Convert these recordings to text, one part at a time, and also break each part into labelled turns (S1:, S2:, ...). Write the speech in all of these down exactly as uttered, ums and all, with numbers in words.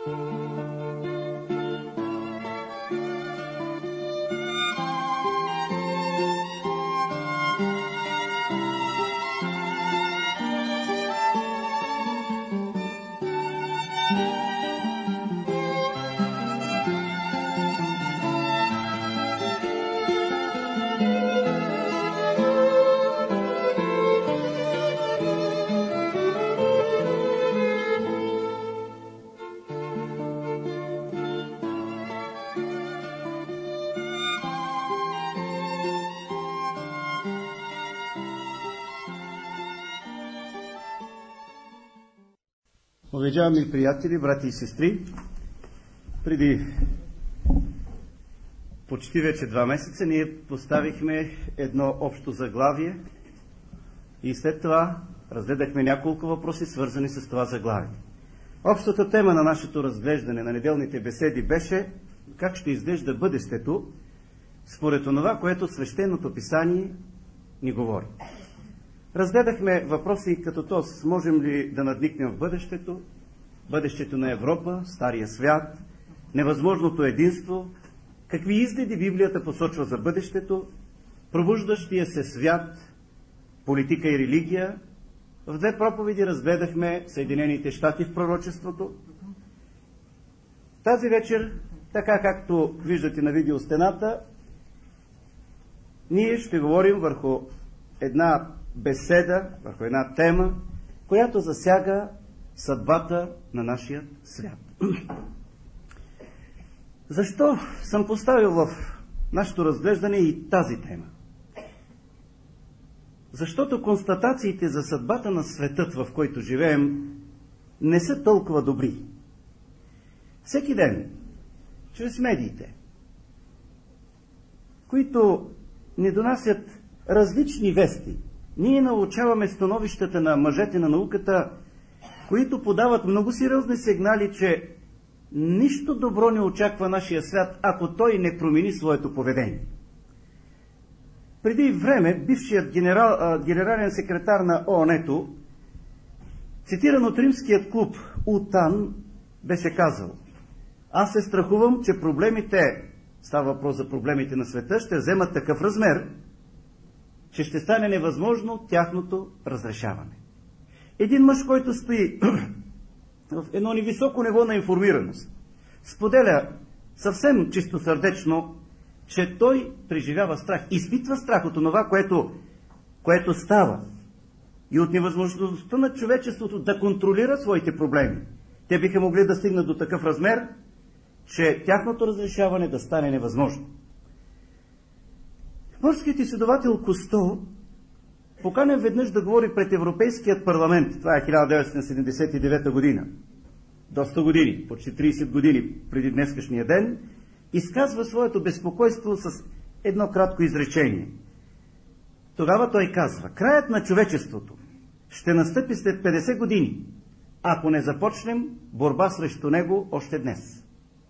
S1: Уважаеми приятели, брати и сестри, преди почти вече два месеца ние поставихме едно общо заглавие и след това разгледахме няколко въпроси, свързани с това заглавие. Общата тема на нашето разглеждане на неделните беседи беше как ще изглежда бъдещето според това, което Свещеното писание ни говори. Разгледахме въпроси като този: можем ли да надникнем в бъдещето, бъдещето на Европа, Стария свят, невъзможното единство, какви изгледи Библията посочва за бъдещето, пробуждащия се свят, политика и религия. В две проповеди разгледахме Съединените щати в пророчеството. Тази вечер, така както виждате на видеостената, ние ще говорим върху една беседа, върху една тема, която засяга съдбата на нашия свят. Защо съм поставил в нашето разглеждане и тази тема? Защото констатациите за съдбата на светът, в който живеем, не са толкова добри. Всеки ден, чрез медиите, които ни донасят различни вести, ние научаваме становищата на мъжете на науката, които подават много сериозни сигнали, че нищо добро не очаква нашия свят, ако той не промени своето поведение. Преди време бившият генерал, генерален секретар на ООН-то, цитиран от римският клуб УТАН, беше казал: аз се страхувам, че проблемите, става въпрос за проблемите на света, ще вземат такъв размер, че ще стане невъзможно тяхното разрешаване. Един мъж, който стои в едно невисоко ниво на информираност, споделя съвсем чистосърдечно, че той преживява страх, изпитва страх от това, което, което става, и от невъзможността на човечеството да контролира своите проблеми. Те биха могли да стигнат до такъв размер, че тяхното разрешаване да стане невъзможно. Морският изследовател Кусто, поканен веднъж да говори пред Европейският парламент, това е хиляда деветстотин седемдесет и девета година, доста години, почти тридесет години преди днескашния ден, изказва своето безпокойство с едно кратко изречение. Тогава той казва: краят на човечеството ще настъпи след петдесет години, ако не започнем борба срещу него още днес.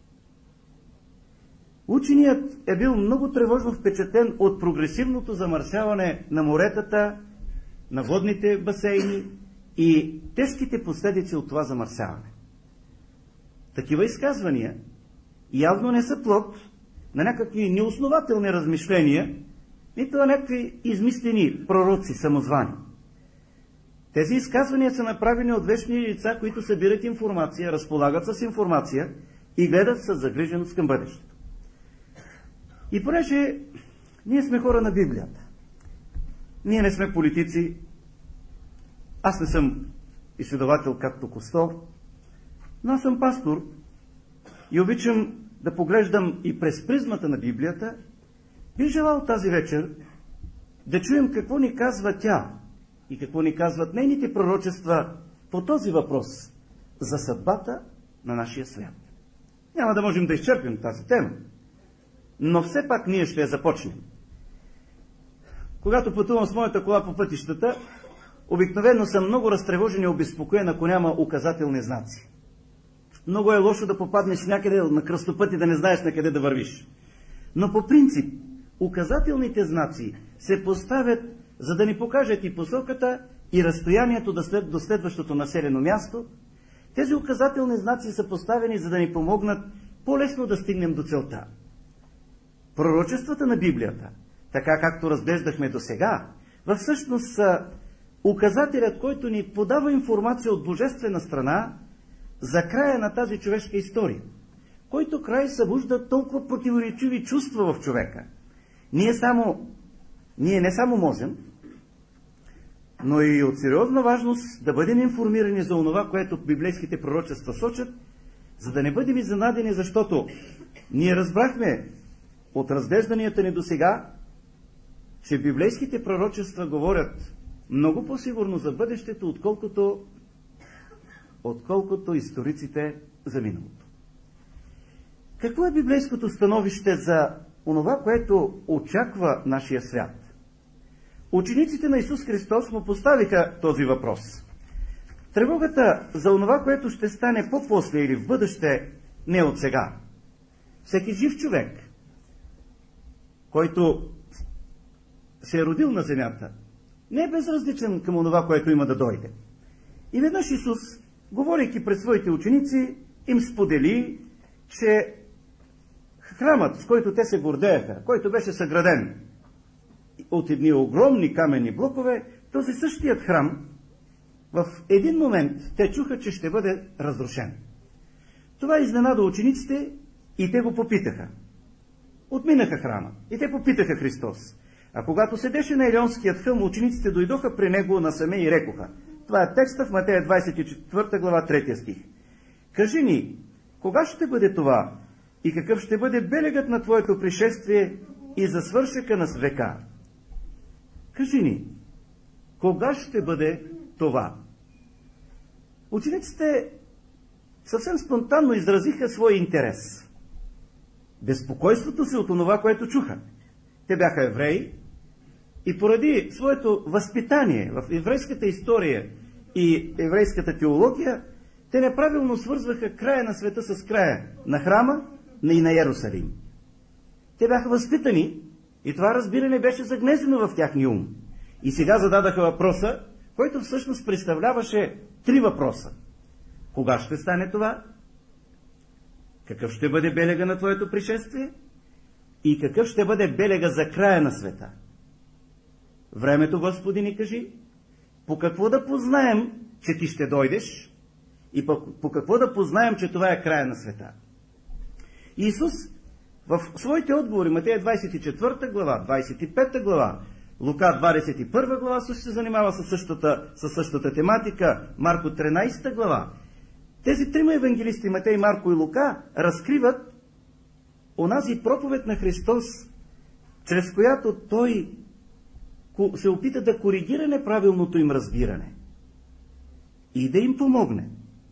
S1: Ученият е бил много тревожно впечатлен от прогресивното замърсяване на моретата, на водните басейни и тежките последици от това замърсяване. Такива изказвания явно не са плод на някакви неоснователни размишления, нито на някакви измислени пророци самозвани. Тези изказвания са направени от вечни лица, които събират информация, разполагат с информация и гледат с загриженост към бъдещето. И понеже ние сме хора на Библията, ние не сме политици, аз не съм изследовател както Кусто, но аз съм пастор и обичам да поглеждам и през призмата на Библията, бих желал тази вечер да чуем какво ни казва тя и какво ни казват нейните пророчества по този въпрос за съдбата на нашия свят. Няма да можем да изчерпим тази тема, но все пак ние ще я започнем. Когато пътувам с моята кола по пътищата, обикновено съм много разтревожен и обезпокоен, ако няма указателни знаци. Много е лошо да попаднеш някъде на кръстопът и да не знаеш на къде да вървиш. Но по принцип, указателните знаци се поставят, за да ни покажат и посоката, и разстоянието до следващото населено място, Тези указателни знаци са поставени, за да ни помогнат по-лесно да стигнем до целта. Пророчествата на Библията, така както разглеждахме до сега, във всъщност са указателят, който ни подава информация от божествена страна за края на тази човешка история, който край събужда толкова противоречиви чувства в човека. Ние, само, ние не само можем, но и от сериозна важност да бъдем информирани за онова, което библейските пророчества сочат, за да не бъдем изненадени, защото ние разбрахме от разглежданията ни до сега, че библейските пророчества говорят много по-сигурно за бъдещето, отколкото, отколкото историците за миналото. Какво е библейското становище за онова, което очаква нашия свят? Учениците на Исус Христос му поставиха този въпрос. Тревогата за онова, което ще стане по-после или в бъдеще, не е от сега. Всеки жив човек, който се е родил на земята, не е безразличен към онова, което има да дойде. И веднъж Исус, говорейки пред своите ученици, им сподели, че храмът, с който те се гордееха, който беше съграден от едни огромни каменни блокове, този същият храм, в един момент те чуха, че ще бъде разрушен. Това изненада учениците и те го попитаха. Отминаха храма и те попитаха Христос. А когато седеше на Елеонският хълм, учениците дойдоха при него насаме и рекоха. Това е текста в Матея двадесет и четвърта глава, трети стих. Кажи ни, кога ще бъде това и какъв ще бъде белегът на твоето пришествие и за свършека на века? Кажи ни, кога ще бъде това? Учениците съвсем спонтанно изразиха своя интерес. Безпокойството си от онова, което чуха. Те бяха евреи и поради своето възпитание в еврейската история и еврейската теология, те неправилно свързваха края на света с края на храма и на Йерусалим. Те бяха възпитани и това разбиране беше загнезено в тяхния ум. И сега зададаха въпроса, който всъщност представляваше три въпроса. Кога ще стане това? Какъв ще бъде белега на твоето пришествие? И какъв ще бъде белега за края на света? Времето, Господи, ни кажи, по какво да познаем, че ти ще дойдеш и по, по какво да познаем, че това е края на света? И Исус в своите отговори, Матея двадесет и четвърта глава, двадесет и пета глава, Лука двадесет и първа глава също се занимава със същата, със същата тематика, Марко тринадесета глава. Тези трима евангелисти, Матей, Марко и Лука, разкриват онази проповед на Христос, чрез която Той се опита да коригира неправилното им разбиране и да им помогне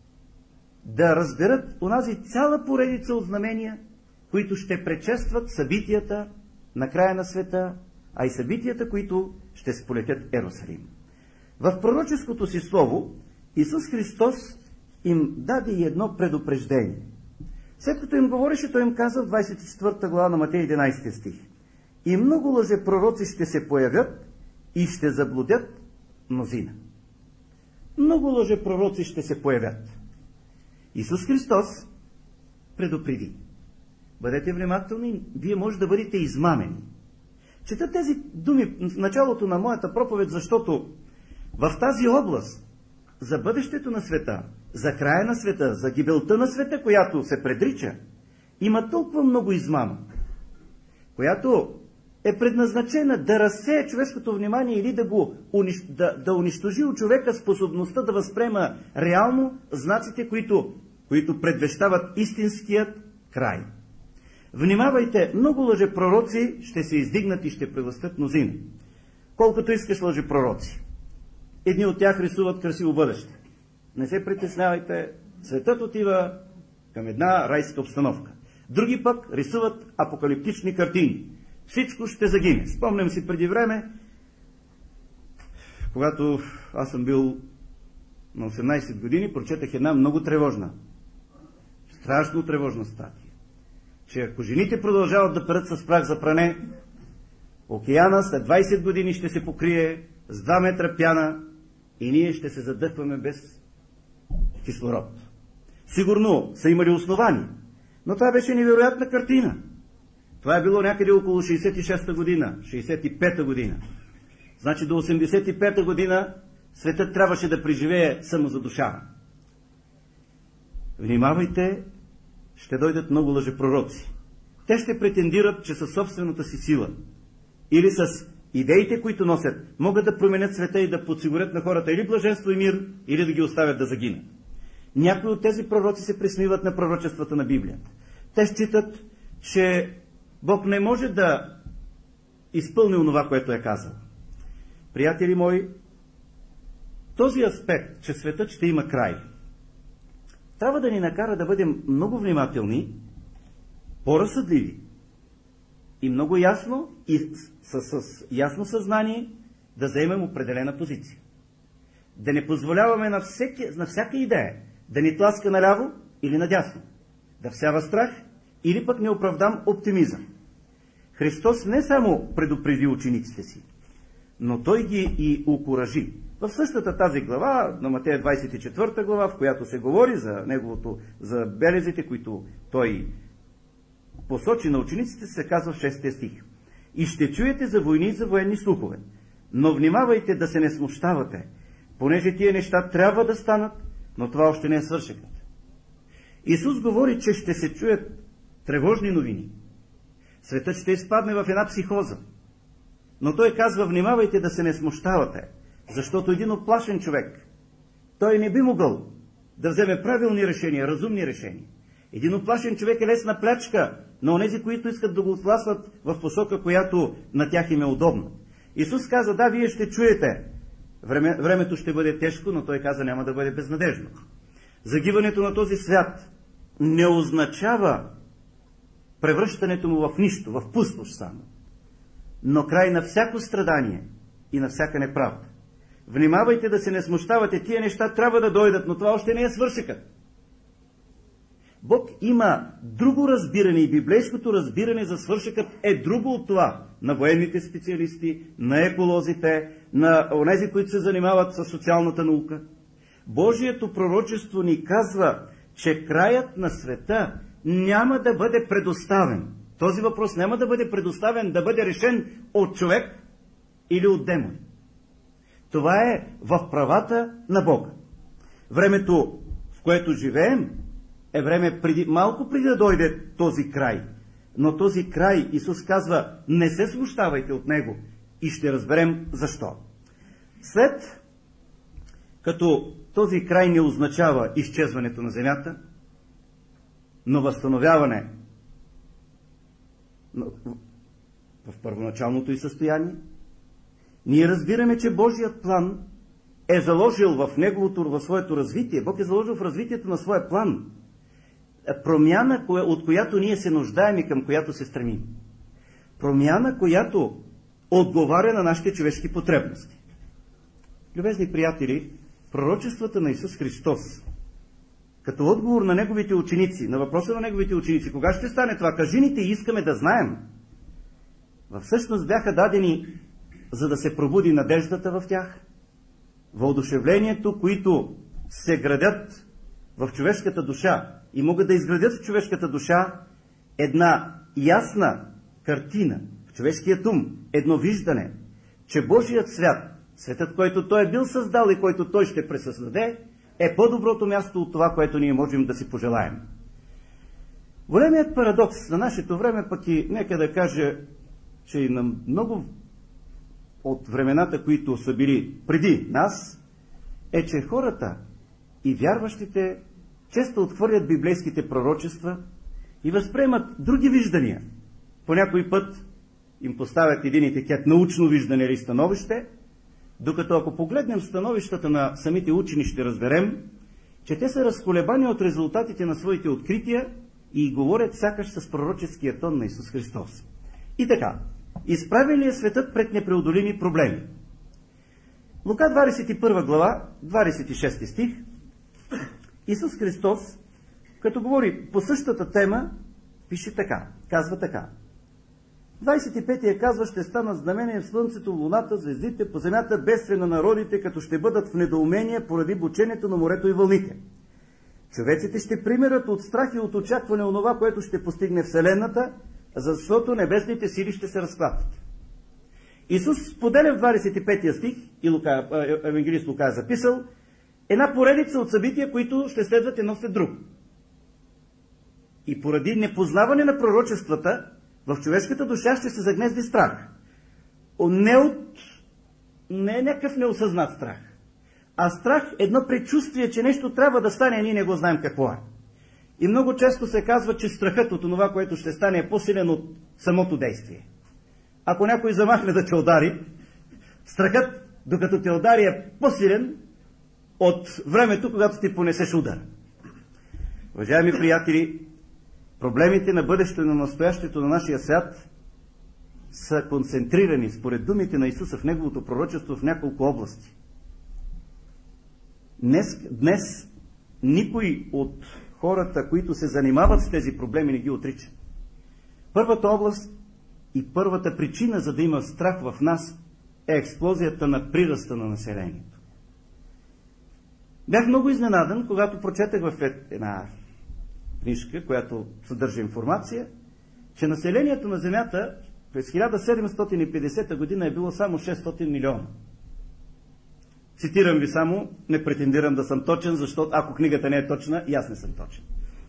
S1: да разберат онази цяла поредица от знамения, които ще предшестват събитията на края на света, а и събитията, които ще сполетят Йерусалим. В пророческото си слово Исус Христос им даде и едно предупреждение. След като им говореше, Той им каза в двадесет и четвърта глава на Матей единадесети стих: и много лъжепророци ще се появят и ще заблудят мнозина. Много лъжепророци ще се появят. Исус Христос предупреди: бъдете внимателни, вие може да бъдете измамени. Чета тези думи в началото на моята проповед, защото в тази област за бъдещето на света, за края на света, за гибелта на света, която се предрича, има толкова много измама, която е предназначена да разсее човешкото внимание или да, го, да, да унищожи у човека способността да възприема реално знаците, които, които предвещават истинският край. Внимавайте, много лъжепророци ще се издигнат и ще превъзстат мнозина. Колкото искаш лъжепророци. Едни от тях рисуват красиво бъдеще. Не се притеснявайте, светът отива към една райска обстановка. Други пък рисуват апокалиптични картини. Всичко ще загине. Спомням си преди време, когато аз съм бил на осемнадесет години, прочетах една много тревожна, страшно тревожна статия, че ако жените продължават да перат с прах за пране, океана след двадесет години ще се покрие с два метра пяна и ние ще се задъхваме без кислород. Сигурно са имали основания, но това беше невероятна картина. Това е било някъде около шейсет и шеста година, шейсет и пета година. Значи до осемдесет и пета година светът трябваше да преживее самозадушаване. Внимавайте, ще дойдат много лъжепророци. Те ще претендират, че със собствената си сила или с идеите, които носят, могат да променят света и да подсигурят на хората или блаженство и мир, или да ги оставят да загинат. Някои от тези пророци се присмиват на пророчествата на Библията. Те считат, че Бог не може да изпълни онова, което е казал. Приятели мои, този аспект, че светът ще има край, трябва да ни накара да бъдем много внимателни, по-разсъдливи и много ясно и с, с, с ясно съзнание да заемем определена позиция. Да не позволяваме на, всеки, на всяка идея да ни тласка наляво или надясно, да всява страх или пък неоправдан оптимизъм. Христос не само предупреди учениците си, но Той ги и окуражи. В същата тази глава, на Матея двадесет и четвърта глава, в която се говори за неговото, за белезите, които Той посочи на учениците, се казва в шестия стих. И ще чуете за войни и за военни слухове, но внимавайте да се не смущавате, понеже тия неща трябва да станат, но това още не е свършекът. Исус говори, че ще се чуят тревожни новини. Светът ще изпадне в една психоза. Но Той казва, внимавайте да се не смущавате, защото един оплашен човек, той не би могъл да вземе правилни решения, разумни решения. Един оплашен човек е лесна плячка на онези, които искат да го отласнат в посока, която на тях им е удобна. Исус каза, да, вие ще чуете, Време, времето ще бъде тежко, но Той каза, няма да бъде безнадежно. Загиването на този свят не означава превръщането му в нищо, в пустош само, но край на всяко страдание и на всяка неправда. Внимавайте да се не смущавате, тия неща трябва да дойдат, но това още не е свършекът. Бог има друго разбиране и библейското разбиране за свършекът е друго от това на военните специалисти, на еколозите, на онези, които се занимават с социалната наука. Божието пророчество ни казва, че краят на света няма да бъде предоставен. Този въпрос няма да бъде предоставен, да бъде решен от човек или от демон. Това е в правата на Бога. Времето, в което живеем, е време преди, малко преди да дойде този край. Но този край, Исус казва, не се смущавайте от него и ще разберем защо. След като този край не означава изчезването на земята, но възстановяване в първоначалното й състояние, ние разбираме, че Божият план е заложил в неговото, в своето развитие. Бог е заложил в развитието на своя план промяна, от която ние се нуждаем и към която се стремим. Промяна, която отговаря на нашите човешки потребности. Любезни приятели, пророчествата на Исус Христос, като отговор на неговите ученици, на въпроса на неговите ученици, кога ще стане това, кажи ни те и искаме да знаем, всъщност бяха дадени, за да се пробуди надеждата в тях, въодушевлението, които се градят в човешката душа и могат да изградят в човешката душа една ясна картина, в човешкият ум, едно виждане, че Божият свят, светът, който Той е бил създал и който Той ще пресъздаде, е по-доброто място от това, което ние можем да си пожелаем. Големият парадокс на нашето време, пък и нека да кажа, че и на много от времената, които са били преди нас, е, че хората и вярващите често отхвърлят библейските пророчества и възприемат други виждания. По някой път им поставят един етикет научно виждане или становище, докато ако погледнем становищата на самите учени, ще разберем, че те са разколебани от резултатите на своите открития и говорят сякаш с пророческия тон на Исус Христос. И така, изправи ли е светът пред непреодолими проблеми? Лука двадесет и първа глава, двадесет и шести стих, Исус Христос, като говори по същата тема, пише така, казва така. двадесет и петия казва, ще станат знамения в слънцето, луната, звездите, по земята бедствия на народите, като ще бъдат в недоумение поради бучението на морето и вълните. Човеците ще примерят от страх и от очакване онова, което ще постигне Вселената, защото небесните сили ще се разклатят. Исус споделя в двадесет и петия стих, и Лука, евангелист Лука е записал, една поредица от събития, които ще следват едно след друго. И поради непознаване на пророчествата, в човешката душа ще се загнезди страх. Не, от... не е някакъв неосъзнат страх, а страх е едно предчувствие, че нещо трябва да стане, а ние не го знаем какво е. И много често се казва, че страхът от това, което ще стане, е по-силен от самото действие. Ако някой замахне да те удари, страхът, докато те удари, е по-силен от времето, когато ти понесеш удар. Уважаеми приятели, проблемите на бъдещето и на настоящето на нашия свят са концентрирани, според думите на Исуса в Неговото пророчество, в няколко области. Днес, днес никой от хората, които се занимават с тези проблеми, не ги отрича. Първата област и първата причина, за да има страх в нас, е експлозията на прираста на населението. Бях много изненадан, когато прочетах в една книжка, която съдържа информация, че населението на Земята през хиляда седемстотин и петдесета година е било само шестстотин милиона. Цитирам ви само, не претендирам да съм точен, защото ако книгата не е точна, и аз не съм точен.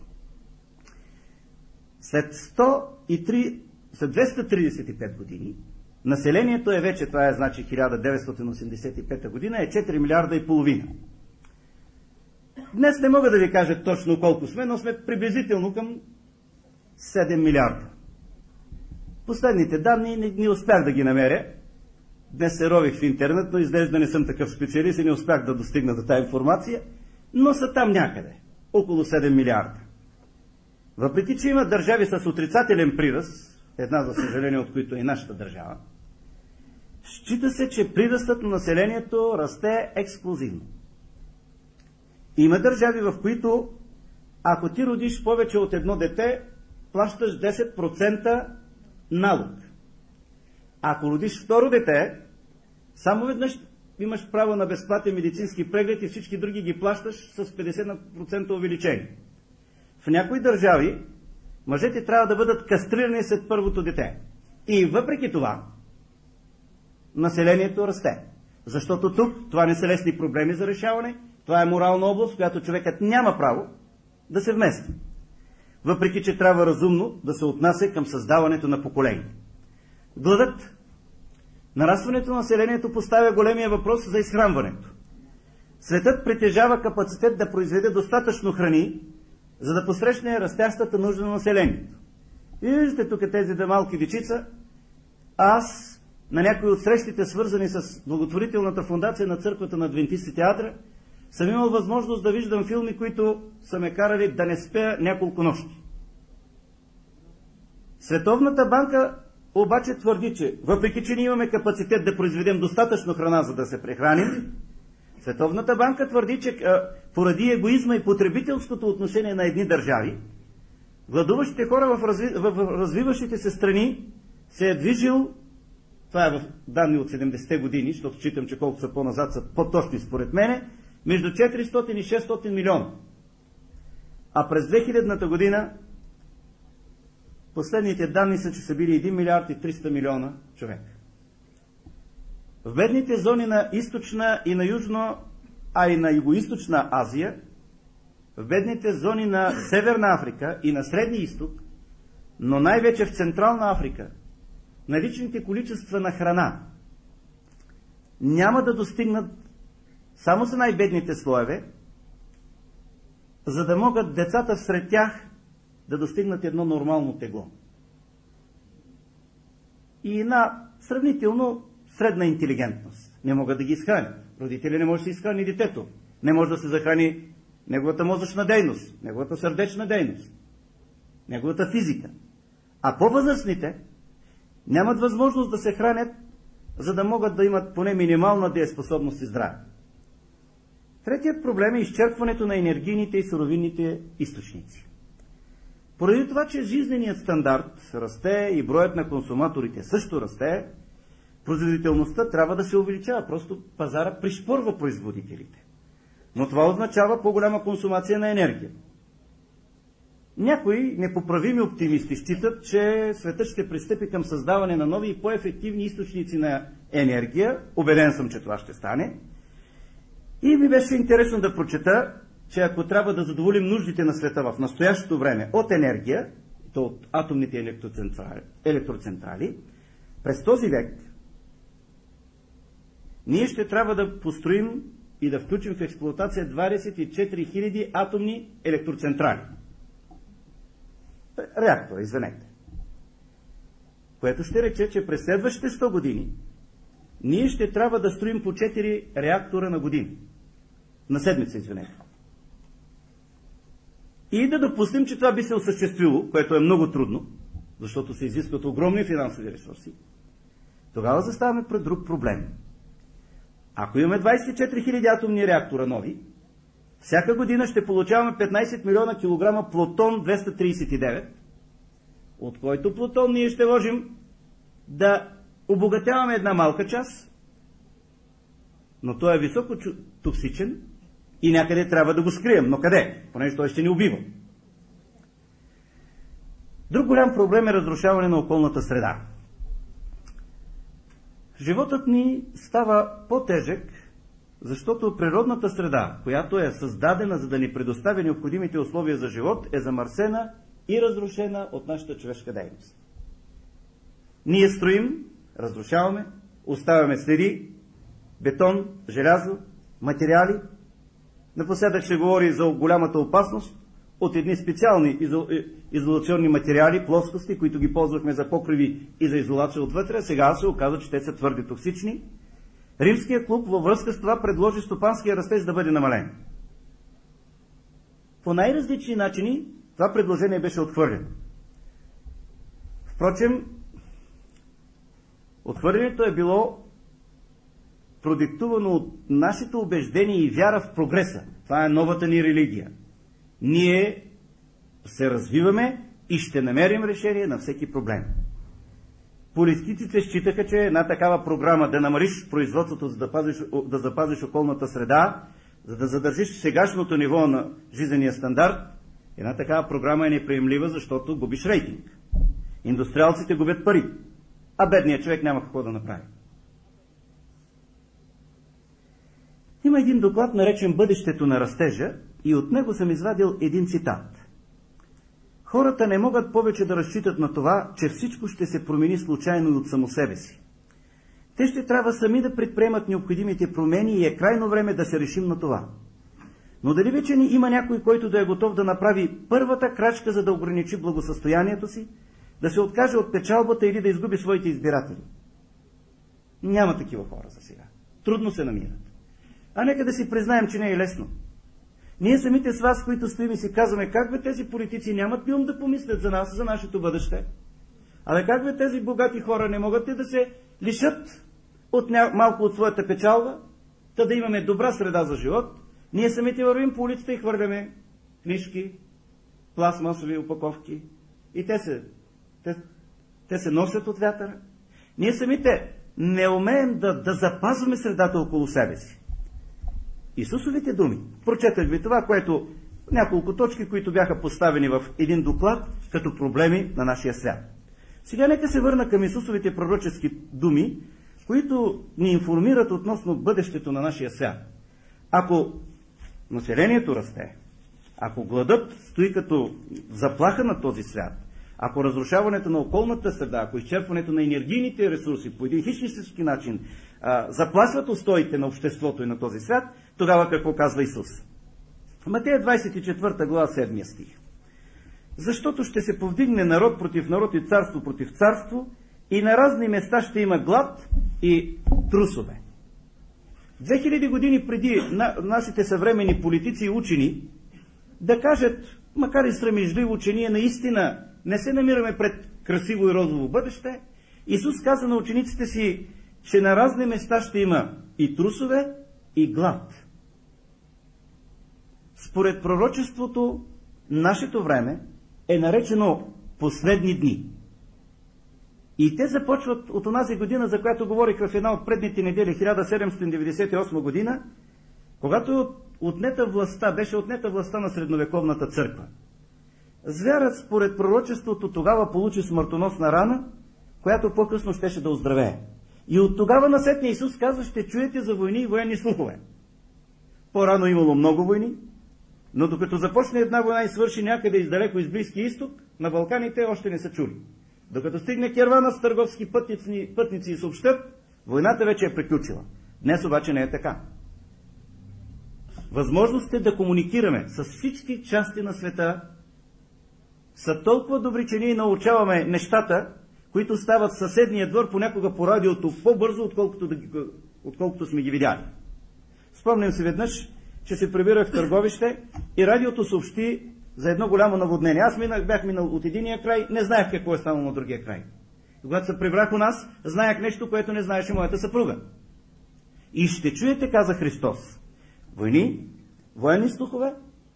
S1: След, сто и три, след двеста тридесет и пет години, населението е вече, това е значи хиляда деветстотин осемдесет и пета година, е четири милиарда и половина. Днес не мога да ви кажа точно колко сме, но сме приблизително към седем милиарда. Последните данни не, не успях да ги намеря. Днес се рових в интернет, но изглежда не съм такъв специалист и не успях да достигна до тази информация, но са там някъде, около седем милиарда. Въпреки че има държави с отрицателен приръст, една за съжаление от които е и нашата държава, счита се, че приръстът на населението расте експлозивно. Има държави, в които ако ти родиш повече от едно дете, плащаш десет процента налог. Ако родиш второ дете, само веднъж имаш право на безплатен медицински преглед и всички други ги плащаш с петдесет процента увеличение. В някои държави мъжете трябва да бъдат кастрирани след първото дете. И въпреки това, населението расте. Защото тук това не са лесни проблеми за решаване, това е морална област, в която човекът няма право да се вмества. Въпреки че трябва разумно да се отнася към създаването на поколение. Гладът. Нарастването на населението поставя големия въпрос за изхранването. Светът притежава капацитет да произведе достатъчно храни, за да посрещне растящата нужда на населението. И виждате тук тези две малки дечица. Аз на някои от срещите, свързани с благотворителната фундация на църквата на адвентистите Адра, съм имал възможност да виждам филми, които са ме карали да не спя няколко нощи. Световната банка обаче твърди, че въпреки че ние имаме капацитет да произведем достатъчно храна, за да се прехраним, Световната банка твърди, че а, поради егоизма и потребителското отношение на едни държави, гладуващите хора в, разви... в развиващите се страни се е движил, това е в данни от седемдесетте години, защото считам, че колко са по-назад са по-точни според мене, между четиристотин и шестстотин милиона. А през две хилядната година последните данни са, че са били един милиард и триста милиона човека. В бедните зони на източна и на южно, а и на югоизточна Азия, в бедните зони на Северна Африка и на Средния изток, но най-вече в Централна Африка, наличните количества на храна няма да достигнат само за най-бедните слоеве, за да могат децата всред тях да достигнат едно нормално тегло. И една сравнително средна интелигентност. Не могат да ги изхранят. Родители не може да се изхрани детето. Не може да се захрани неговата мозъчна дейност, неговата сърдечна дейност, неговата физика. А по-възрастните нямат възможност да се хранят, за да могат да имат поне минимална дееспособност и здраве. Третият проблем е изчерпването на енергийните и суровинните източници. Поради това, че жизненият стандарт расте и броят на консуматорите също расте, производителността трябва да се увеличава. Просто пазара пришпорва производителите. но това означава по-голяма консумация на енергия. Някои непоправими оптимисти считат, че светът ще пристъпи към създаване на нови и по-ефективни източници на енергия. Убеден съм, че това ще стане. И ми беше интересно да прочета, че ако трябва да задоволим нуждите на света в настоящото време от енергия, то от атомните електроцентрали, електроцентрали, през този век ние ще трябва да построим и да включим в експлоатация двадесет и четири хиляди атомни електроцентрали. Реактора, извинете. Което ще рече, че през следващите сто години ние ще трябва да строим по четири реактора на година. На седмица, извинете. И да допустим, че това би се осъществило, което е много трудно, защото се изискват огромни финансови ресурси, тогава заставаме пред друг проблем. Ако имаме двадесет и четири хиляди атомни реактора нови, всяка година ще получаваме петнадесет милиона килограма плутон двеста тридесет и девет, от който плутон ние ще можем да обогатяваме една малка част, но той е високо токсичен и някъде трябва да го скрием. Но къде? Понеже той ще ни убива. Друг голям проблем е разрушаване на околната среда. Животът ни става по-тежък, защото природната среда, която е създадена за да ни предостави необходимите условия за живот, е замърсена и разрушена от нашата човешка дейност. Ние строим, разрушаваме, оставяме следи, бетон, желязо, материали. Напоследък се говори за голямата опасност от едни специални изолационни материали, плоскости, които ги ползвахме за покриви и за изолация отвътре, а сега се оказа, че те са твърде токсични. Римският клуб във връзка с това предложи стопанския растеж да бъде намален. По най-различни начини това предложение беше отхвърлено. Впрочем, отхвърлянето е било продиктувано от нашето убеждение и вяра в прогреса. Това е новата ни религия. Ние се развиваме и ще намерим решение на всеки проблем. Политиците считаха, че една такава програма да намалиш производството, за да, пазиш, да запазиш околната среда, за да задържиш сегашното ниво на жизнения стандарт, една такава програма е неприемлива, защото губиш рейтинг. Индустриалците губят пари, а бедният човек няма какво да направи. Има един доклад, наречен "Бъдещето на растежа", и от него съм извадил един цитат. Хората не могат повече да разчитат на това, че всичко ще се промени случайно и от само себе си. Те ще трябва сами да предприемат необходимите промени и е крайно време да се решим на това. Но дали вече ни има някой, който да е готов да направи първата крачка, за да ограничи благосъстоянието си, да се откаже от печалбата или да изгуби своите избиратели? Няма такива хора за сега. Трудно се намират. А нека да си признаем, че не е лесно. Ние самите с вас, които стоим и си казваме, как бе тези политици нямат ли ум да помислят за нас, за нашето бъдеще? Абе как бе тези богати хора не могат ли да се лишат от ня... малко от своята печалба, та да имаме добра среда за живот? Ние самите вървим по улицата и хвърляме книжки, пластмасови опаковки и те се, те, те се носят от вятъра. Ние самите не умеем да, да запазваме средата около себе си. Исусовите думи. Прочетах ви това, което няколко точки, които бяха поставени в един доклад като проблеми на нашия свят. Сега нека се върна към Исусовите пророчески думи, които ни информират относно бъдещето на нашия свят. Ако населението расте, ако гладът стои като заплаха на този свят, ако разрушаването на околната среда, ако изчерпването на енергийните ресурси по един хищнически начин а, заплашват устоите на обществото и на този свят, тогава какво казва Исус? В Матея двадесет и четвърта глава, седми стих. Защото ще се повдигне народ против народ и царство против царство, и на разни места ще има глад и трусове. две хиляди години преди на, нашите съвременни политици и учени да кажат, макар и срамежливо, че ние наистина не се намираме пред красиво и розово бъдеще, Исус каза на учениците си, че на разни места ще има и трусове, и глад. Според пророчеството, нашето време е наречено последни дни. И те започват от онази година, за която говорих в една от предните недели, хиляда седемстотин деветдесет и осма година, когато отнета властта, беше отнета властта на средновековната църква. Звярат, според пророчеството, тогава получи смъртоносна рана, която по-късно щеше да оздравее. И от тогава насетне Исус казва, ще чуете за войни и военни слухове. По-рано имало много войни, но докато започне една война и свърши някъде издалеко из Близкия изток, на Балканите още не са чули. Докато стигне кервана с търговски пътници, пътници и съобщат, войната вече е приключила. Днес обаче не е така. Възможностите да комуникираме с всички части на света са толкова добри, че ние научаваме нещата, които стават в съседния двор понякога по радиото по-бързо, отколкото, да, отколкото сме ги видяли. Спомням се веднъж, че се прибирах в Търговище и радиото съобщи за едно голямо наводнение. Аз минах, бях минал от единия край, не знаех какво е станало на другия край. Когато се прибрах у нас, знаех нещо, което не знаеше моята съпруга. И ще чуете, каза Христос, войни, военни слухове.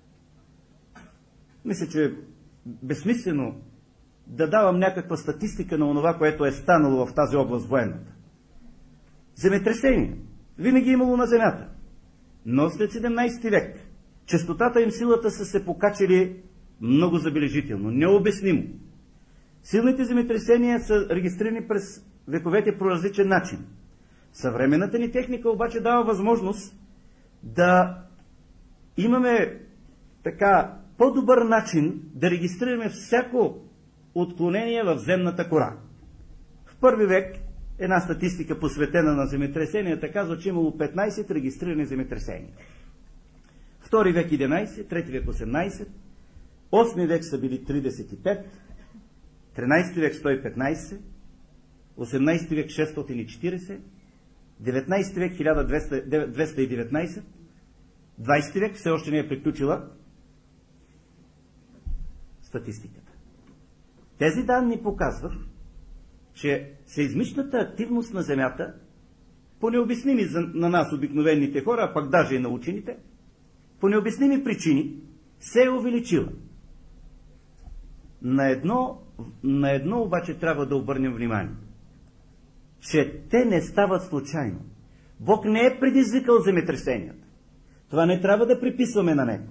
S1: Мисля, че е безсмислено да давам някаква статистика на онова, което е станало в тази област военната. Земетресение. Винаги е имало на земята. Но след седемнайсети век честотата им, силата са се покачили много забележително, необяснимо. Силните земетресения са регистрирани през вековете по различен начин. Съвременната ни техника обаче дава възможност да имаме така по-добър начин да регистрираме всяко отклонение в земната кора. В първи век една статистика, посветена на земетресенията, казва, че имало петнайсет регистрирани земетресения. Втори век единайсет, трети век осемнайсет, осми век са били тридесет и пет, тринайсети век сто и петнайсет, осемнайсети век шестстотин и четирийсет, деветнайсети век хиляда двеста и деветнайсет, двайсети век все още не е приключила статистиката. Тези данни показват, че сеизмичната активност на Земята, по необясними за, на нас обикновените хора, а пък даже и на учените, по необясними причини се е увеличила. На едно, на едно обаче трябва да обърнем внимание, че те не стават случайно. Бог не е предизвикал земетресенията. Това не трябва да приписваме на него.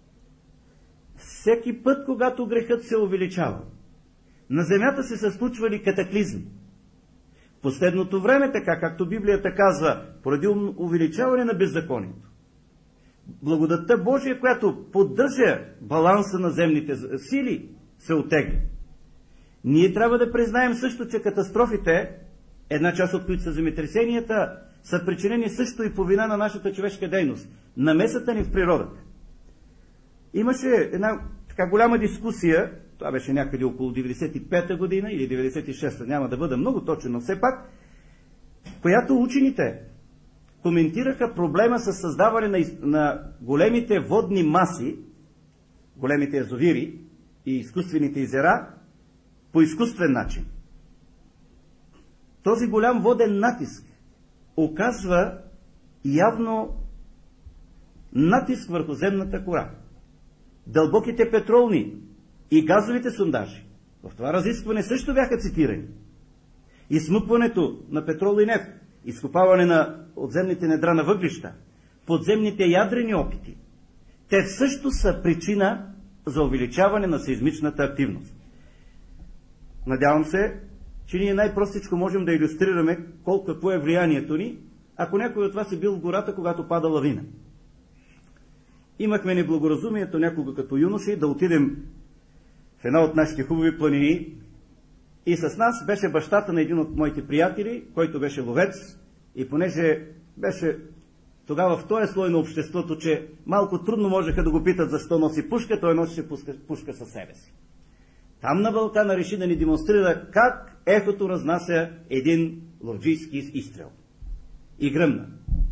S1: Всеки път, когато грехът се увеличава, на земята се са случвали катаклизми. В последното време, така както Библията казва, поради увеличаване на беззаконието, благодатта Божия, която поддържа баланса на земните сили, се оттегля. Ние трябва да признаем също, че катастрофите, една част от които са земетресенията, са причинени също и по вина на нашата човешка дейност, намесата ни в природата. Имаше една така голяма дискусия, това беше някъде около деветдесет и пета година или деветдесет и шеста, няма да бъда много точен, но все пак, която учените коментираха проблема с създаване на, на големите водни маси, големите язовири и изкуствените езера по изкуствен начин. Този голям воден натиск оказва явно натиск върху земната кора. Дълбоките петролни и газовите сондажи в това разискване също бяха цитирани. Изсмукването на петрол и нефт, изкопаване на подземните недра на въглища, подземните ядрени опити, те също са причина за увеличаване на сеизмичната активност. Надявам се, че ние най-простичко можем да илюстрираме колко какво е влиянието ни, ако някой от вас е бил в гората, когато пада лавина. Имахме неблагоразумието някога като юноши да отидем в една от нашите хубави планини и с нас беше бащата на един от моите приятели, който беше ловец, и понеже беше тогава в този слой на обществото, че малко трудно можеха да го питат защо носи пушка, той носеше пушка, пушка със себе си. Там на Балкана реши да ни демонстрира как ехото разнася един ловджийски изстрел. И гръмна.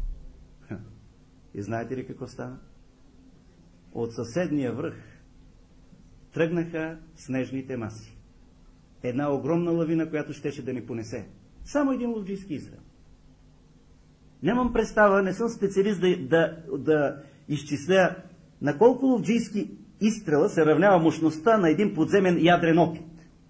S1: И знаете ли какво стана? От съседния връх тръгнаха снежните маси. Една огромна лавина, която щеше да ни понесе. Само един ловджийски изстрел. Нямам представа, не съм специалист да, да, да изчисля на колко ловджийски изстрела се равнява мощността на един подземен ядрен опит.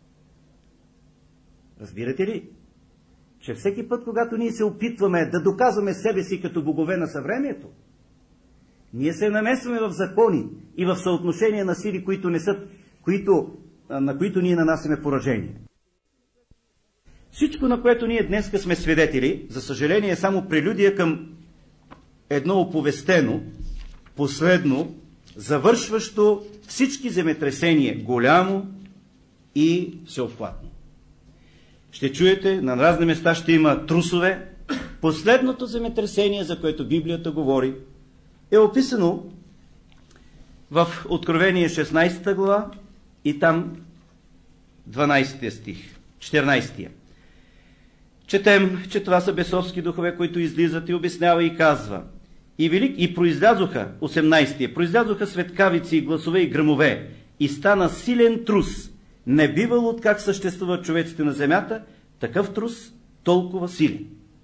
S1: Разбирате ли, че всеки път, когато ние се опитваме да доказваме себе си като богове на съвремието, Ние се намесваме в закони и в съотношения на сили, които не са, които, на които ние нанасяме поражение. Всичко, на което ние днес сме свидетели, за съжаление е само прелюдия към едно оповестено, последно, завършващо всички земетресения, голямо и всеобхватно. Ще чуете, на разни места ще има трусове. Последното земетресение, за което Библията говори, е описано в Откровение шестнадесета глава и там дванадесети стих, четиринадесети. Четем, че това са бесовски духове, които излизат и обяснява и казва. И, велик, и произлязоха, осемнадесети, произлязоха светкавици и гласове и гръмове, и стана силен трус. Не бивало от как съществуват човеците на земята, такъв трус толкова силен.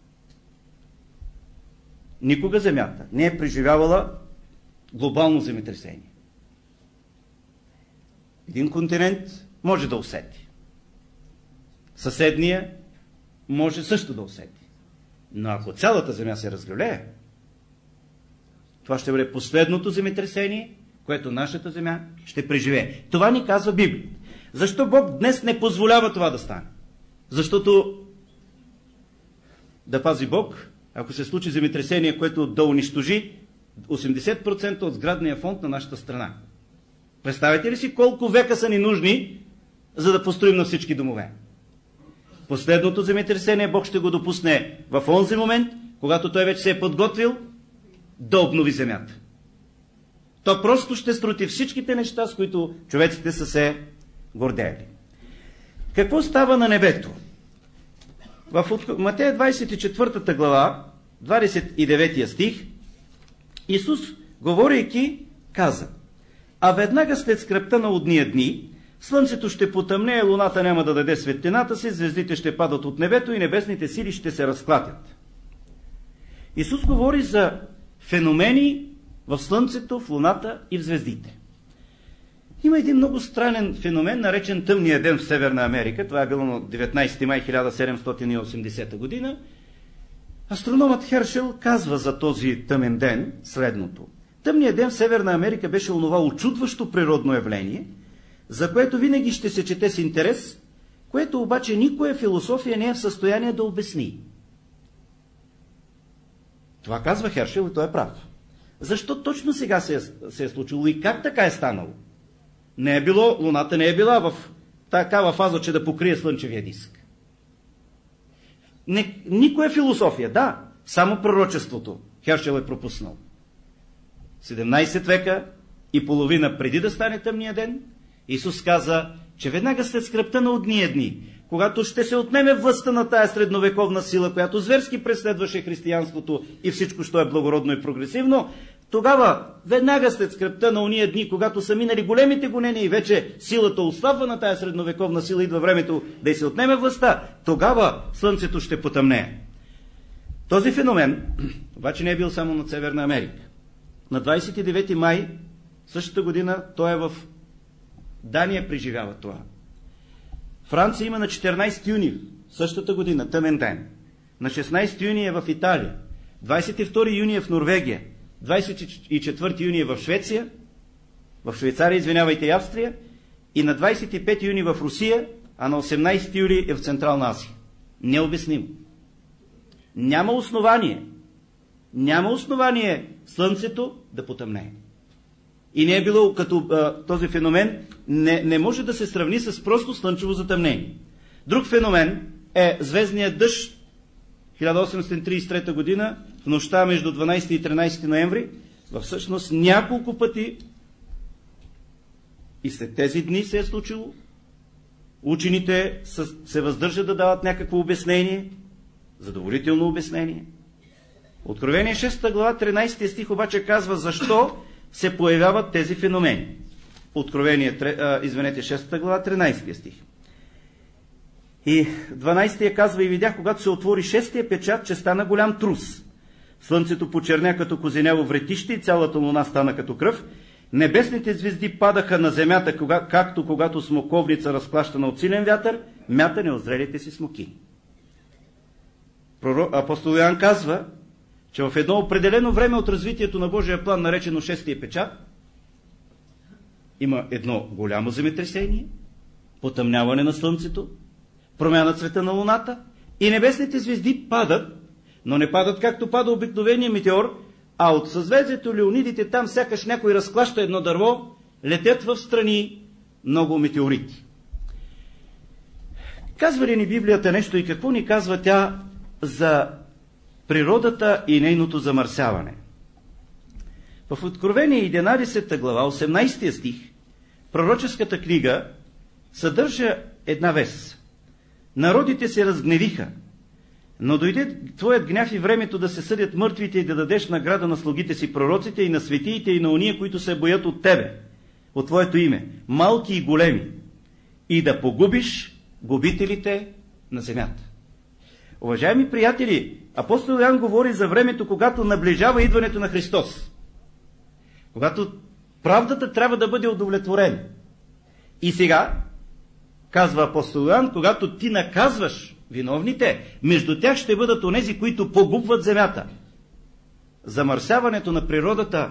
S1: Никога земята не е преживявала глобално земетресение. Един континент може да усети. Съседния може също да усети. Но ако цялата земя се разгрелее, това ще бъде последното земетресение, което нашата земя ще преживее. Това ни казва Библия. Защо Бог днес не позволява това да стане? Защото да пази Бог, ако се случи земетресение, което да унищожи осемдесет процента от сградния фонд на нашата страна. Представете ли си колко века са ни нужни, за да построим на всички домове? Последното земетресение Бог ще го допусне в онзи момент, когато той вече се е подготвил да обнови земята. То просто ще срути всичките неща, с които човеците са се гордеели. Какво става на небето? В Матея двадесет и четвърта глава, двадесет и девети стих, Исус, говорейки, каза: а веднага след скръбта на одния дни, слънцето ще потъмнее, луната няма да даде светлината си, звездите ще падат от небето и небесните сили ще се разклатят. Исус говори за феномени в слънцето, в луната и в звездите. Има един много странен феномен, наречен Тъмния ден в Северна Америка. Това е било на деветнадесети май хиляда седемстотин и осемдесета година. Астрономът Хершел казва за този тъмен ден следното. Тъмният ден в Северна Америка беше онова очудващо природно явление, за което винаги ще се чете с интерес, което обаче никоя философия не е в състояние да обясни. Това казва Хершел и той е прав. Защо точно сега се е, се е случило и как така е станало? Не е било, луната не е била в такава фаза, че да покрие слънчевия диск. Не, никоя философия, да, само пророчеството Хершел е пропуснал. седемнадесет века и половина преди да стане тъмния ден, Исус каза, че веднага след скръбта на одния дни, когато ще се отнеме властта на тая средновековна сила, която зверски преследваше християнството и всичко, що е благородно и прогресивно, тогава, веднага след скръбта на ония дни, когато са минали големите гонения и вече силата отслабва на тая средновековна сила, идва времето да й се отнеме властта, тогава слънцето ще потъмнее. Този феномен обаче не е бил само над Северна Америка. На двадесет и девети май същата година той е в Дания, преживява това. Франция има на четиринадесети юни същата година тъмен ден. На шестнадесети юни е в Италия. двадесет и втори юни е в Норвегия. двадесет и четвърти юни е в Швеция. В Швейцария, извинявайте, и Австрия. И на двадесет и пети юни в Русия, а на осемнадесети юли е в Централна Азия. Необяснимо. Няма основание. Няма основание слънцето да потъмнее. И не е било като а, този феномен, не, не може да се сравни с просто слънчево затъмнение. Друг феномен е звездният дъжд, хиляда осемстотин тридесет и трета година, в нощта между дванадесети и тринадесети ноември, всъщност няколко пъти и след тези дни се е случило. Учените се въздържат да дават някакво обяснение, задоволително обяснение. Откровение шеста глава, тринадесети стих обаче казва защо се появяват тези феномени. Откровение, извинете, шеста глава, тринадесети стих. И дванадесети казва и видях, когато се отвори шестия печат, че стана голям трус. Слънцето почерня като козеняво вретище и цялата луна стана като кръв. Небесните звезди падаха на земята, кога, както когато смоковница, разклащана от силен вятър, мята неозрелите си смоки. Апостол Йоан казва, че в едно определено време от развитието на Божия план, наречено шестия печат, има едно голямо земетресение, потъмняване на слънцето, промяна цвета на луната и небесните звезди падат, но не падат както пада обикновения метеор, а от съзвездието Леонидите, там сякаш някой разклаща едно дърво, летят в страни много метеорити. Казва ли ни Библията нещо и какво ни казва тя за природата и нейното замърсяване? В Откровение единадесета глава, осемнадесети стих, пророческата книга съдържа една вест. Народите се разгневиха, но дойде твоят гняв и времето да се съдят мъртвите и да дадеш награда на слугите си пророците и на светиите и на уния, които се боят от тебе, от твоето име, малки и големи, и да погубиш губителите на земята. Уважаеми приятели, апостол Йоан говори за времето, когато наближава идването на Христос. Когато правдата трябва да бъде удовлетворена. И сега, казва апостол Йоан, когато ти наказваш виновните, между тях ще бъдат онези, които погубват земята. Замърсяването на природата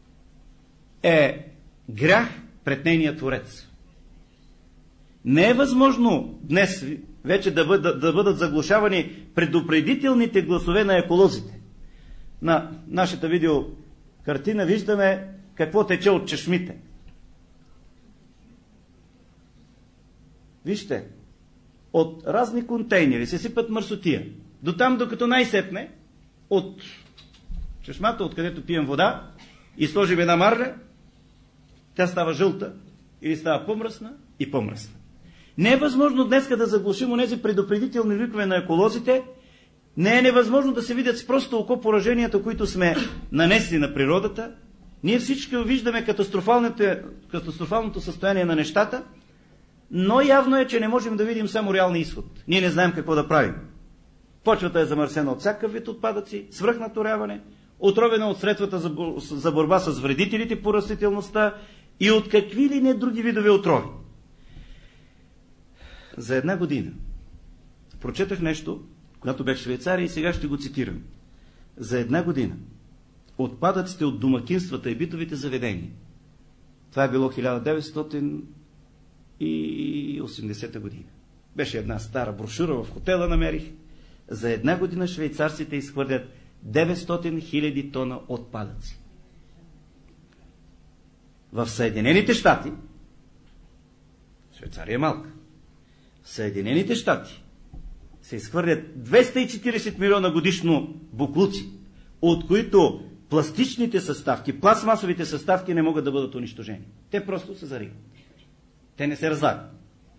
S1: е грях пред нейния Творец. Не е възможно днес вече да бъдат, да бъдат заглушавани предупредителните гласове на еколозите. На нашата видеокартина виждаме какво тече от чешмите. Вижте, от разни контейнери се сипат мърсотия. До там, докато най-сетне от чешмата, откъдето пием вода, и сложим една марля, тя става жълта или става по-мръсна и по-мръсна. Не е възможно днеска да заглушим онези предупредителни викове на еколозите, не е невъзможно да се видят с просто око пораженията, които сме нанесли на природата. Ние всички виждаме катастрофалното състояние на нещата, но явно е, че не можем да видим само реалния изход. Ние не знаем какво да правим. Почвата е замърсена от всякакъв вид отпадъци, свръхнаторяване, отровена от средствата за борба с вредителите по растителността и от какви ли не други видове отрови. За една година прочетах нещо, когато бях в Швейцария, и сега ще го цитирам. За една година отпадъците от домакинствата и битовите заведения, това е било хиляда деветстотин и осемдесета година. Беше една стара брошура, в хотела намерих. За една година швейцарците изхвърлят деветстотин хиляди тона отпадъци. В Съединените щати, Швейцария е малка, в Съединените щати се изхвърлят двеста и четиридесет милиона годишно боклуци, от които пластичните съставки, пластмасовите съставки не могат да бъдат унищожени. Те просто се зариват. Те не се разлагат.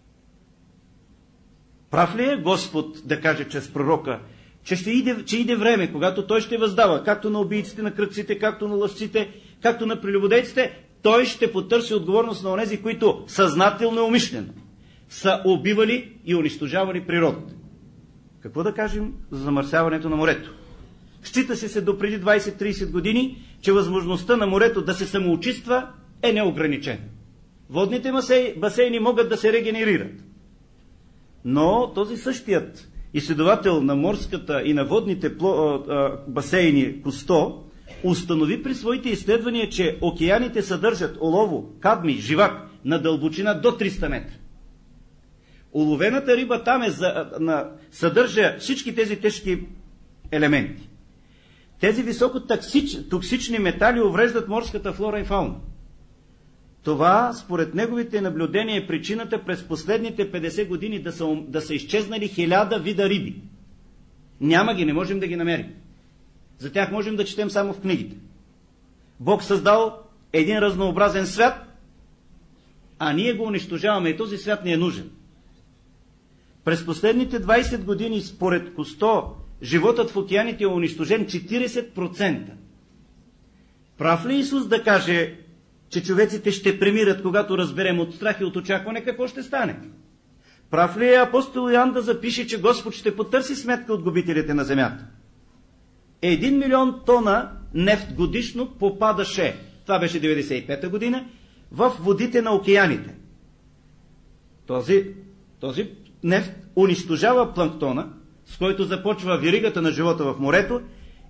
S1: Прав ли е Господ да каже чрез пророка, че, ще иде, че иде време, когато Той ще въздава, както на убийците, на кръците, както на лъжците, както на прелюбодейците, Той ще потърси отговорност на онези, които съзнателно и умишлено са убивали и унищожавали природата. Какво да кажем за замърсяването на морето? Считаше се до преди двадесет-тридесет години, че възможността на морето да се самоочиства е неограничена. Водните басейни могат да се регенерират. Но този същият изследовател на морската и на водните басейни Кусто установи при своите изследвания, че океаните съдържат олово, кадмий, живак на дълбочина до триста метра. Уловената риба там е за, на, съдържа всички тези тежки елементи. Тези високо токсични метали увреждат морската флора и фауна. Това, според неговите наблюдения, е причината през последните петдесет години да са, да са изчезнали хиляда вида риби. Няма ги, не можем да ги намерим. За тях можем да четем само в книгите. Бог създал един разнообразен свят, а ние го унищожаваме и този свят не е нужен. През последните двадесет години, според Кусто, животът в океаните е унищожен четиридесет процента. Прав ли Исус да каже, че човеците ще премират, когато разберем от страх и от очакване какво ще стане? Прав ли е апостол Йоан да запише, че Господ ще потърси сметка от губителите на земята? Един милион тона нефт годишно попадаше, това беше деветдесет и пета година, в водите на океаните. Този, този нефт унищожава планктона, с който започва веригата на живота в морето,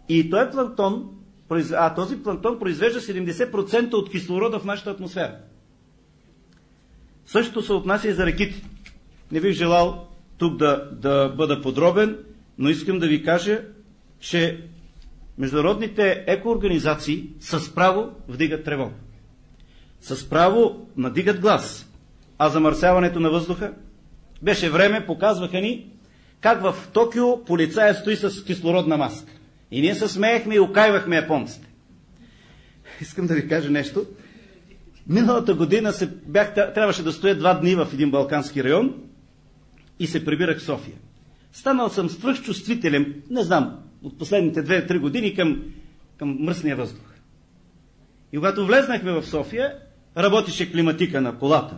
S1: И този планктон, а този планктон произвежда седемдесет процента от кислорода в нашата атмосфера. Същото се отнася и за реките. Не бих желал тук да, да бъда подробен, но искам да ви кажа, че международните екоорганизации с право вдигат тревога. С право надигат глас. А замърсяването на въздуха? Беше време, показваха ни как в Токио полицая стои с кислородна маска. И ние се смеехме и окайвахме японците. Искам да ви кажа нещо. Миналата година се бях, трябваше да стоя два дни в един балкански район и се прибирах в София. Станал съм свръхчувствителен, не знам, от последните две-три години към, към мръсния въздух. И когато влезнахме в София, работеше климатика на колата.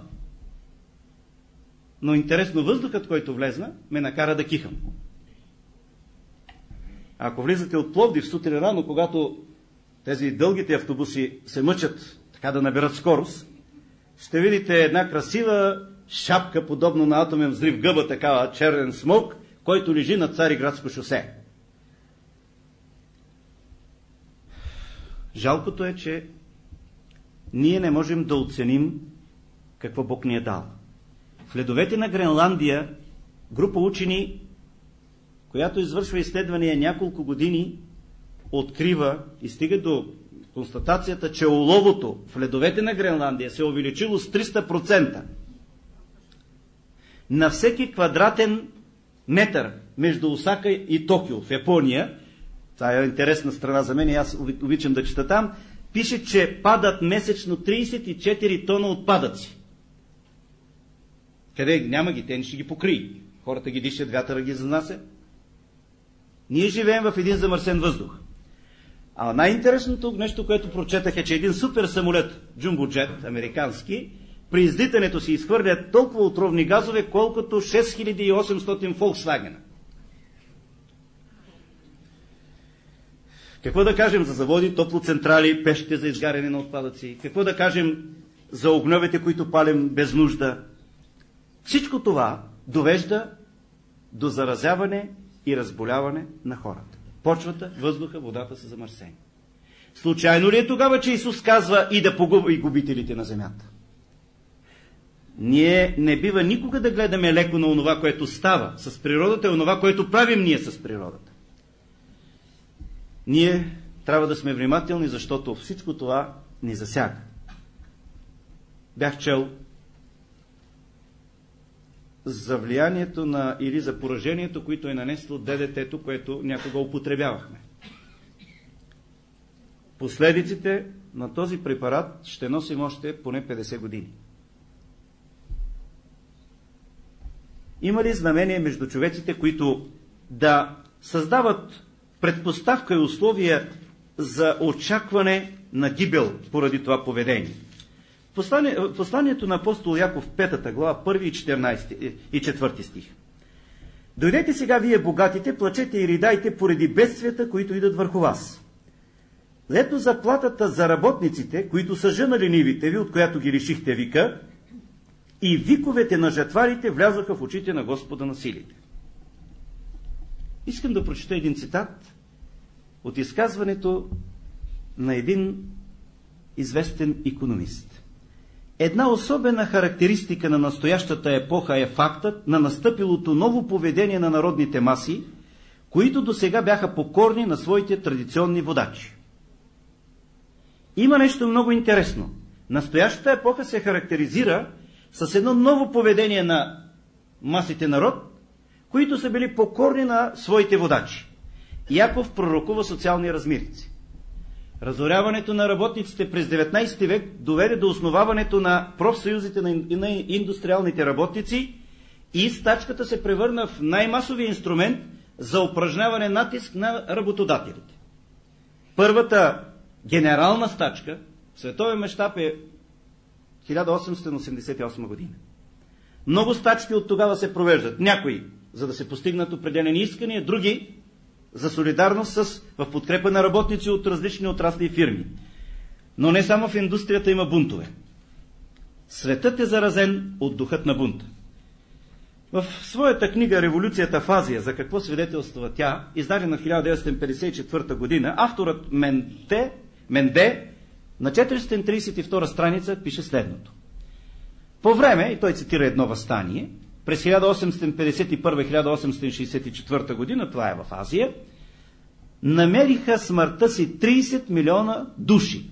S1: Но интересно, въздухът, който влезна, ме накара да кихам. Ако влизате от Пловдив сутрин рано, когато тези дългите автобуси се мъчат така да наберат скорост, ще видите една красива шапка, подобно на атомен взрив, гъба, такава черен смок, който лежи на Цариградско шосе. Жалкото е, че ние не можем да оценим какво Бог ни е дал. В ледовете на Гренландия група учени, която извършва изследвания няколко години, открива и стига до констатацията, че оловото в ледовете на Гренландия се е увеличило с триста процента. На всеки квадратен метър между Осака и Токио в Япония, това е интересна страна за мен и аз обичам да чета там, пише, че падат месечно трийсет и четири тона отпадъци. Къде? Няма ги, те не ще ги покри. Хората ги дишат, вятъра ги занася. Ние живеем в един замърсен въздух. А най-интересното нещо, което прочетах, е, че един супер самолет, джумбоджет, американски, при излитането си изхвърля толкова отровни газове, колкото шест хиляди и осемстотин Volkswagen. Какво да кажем за заводи, топлоцентрали, пещите за изгаряне на отпадъци? Какво да кажем за огньовете, които палим без нужда? Всичко това довежда до заразяване и разболяване на хората. Почвата, въздуха, водата са замърсени. Случайно ли е тогава, че Исус казва и да погуби губителите на земята? Ние не бива никога да гледаме леко на онова, което става с природата и онова, което правим ние с природата. Ние трябва да сме внимателни, защото всичко това ни засяга. Бях чел за влиянието на, или за поражението, което е нанесло ДДТ -то, което някога употребявахме. Последиците на този препарат ще носим още поне петдесет години. Има ли знамение между човеците, които да създават предпоставка и условия за очакване на гибел поради това поведение? Послание, посланието на апостол Яков, петата глава, първи и четиринайсети и четвърти стих. Дойдете сега вие богатите, плачете и ридайте поради бедствията, които идат върху вас. Ето заплатата за работниците, които са жънали нивите ви, от която ги лишихте, вика, и виковете на жатварите влязоха в очите на Господа на силите. Искам да прочета един цитат от изказването на един известен икономист. Една особена характеристика на настоящата епоха е фактът на настъпилото ново поведение на народните маси, които досега бяха покорни на своите традиционни водачи. Има нещо много интересно. Настоящата епоха се характеризира с едно ново поведение на масите народ, които са били покорни на своите водачи. Яков пророкува социални размирици. Разоряването на работниците през деветнайсети век доведе до основаването на профсъюзите на индустриалните работници и стачката се превърна в най-масовия инструмент за упражняване натиск на работодателите. Първата генерална стачка в световен мащаб е хиляда осемстотин осемдесет и осма година. Много стачки от тогава се провеждат. Някои, за да се постигнат определени искания, други за солидарност с, в подкрепа на работници от различни отрасли и фирми. Но не само в индустрията има бунтове. Светът е заразен от духът на бунта. В своята книга «Революцията в Азия», за какво свидетелства тя, издадена в хиляда деветстотин петдесет и четвърта година, авторът Менде, Менде на четиристотин тридесет и втора страница пише следното. По време, и той цитира едно въстание, през хиляда осемстотин петдесет и първа - хиляда осемстотин шейсет и четвърта година, това е в Азия, намериха смъртта си тридесет милиона души.